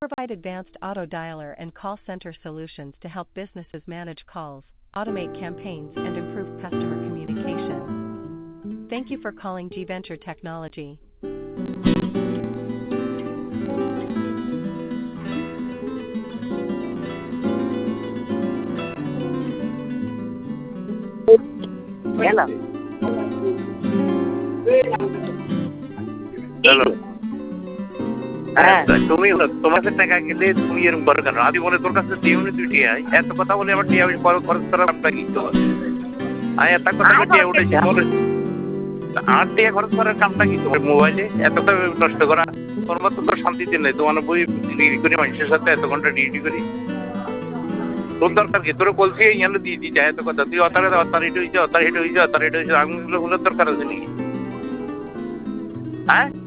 provide advanced auto dialer and call center solutions to help businesses manage calls, automate campaigns, and improve customer communication. Thank you for calling G-Venture Technology. Hello. Hello তুমি তোমার কাছে টাকা গেলে তুমি এরকম করো কেন? আদি বলে তোর কাছে দিওনি তুই টিয়া এত কথা বলে আমার টিয়া খরচ করার নামটা কি তো আমি এত কথা টিয়া উঠেছি বলে আর টিয়া খরচ করার কামটা কি তোমার মোবাইলে এতটা নষ্ট করা তোর মতো তো শান্তিতে নেই তোমার বই ডিগ্রি করি মানুষের সাথে এত ঘন্টা ডিউটি করি তোর দরকার কি তোর বলছি ইয়ানো দিয়ে দিই এত কথা তুই অতারিট হয়েছে আঙুলগুলো দরকার আছে নাকি হ্যাঁ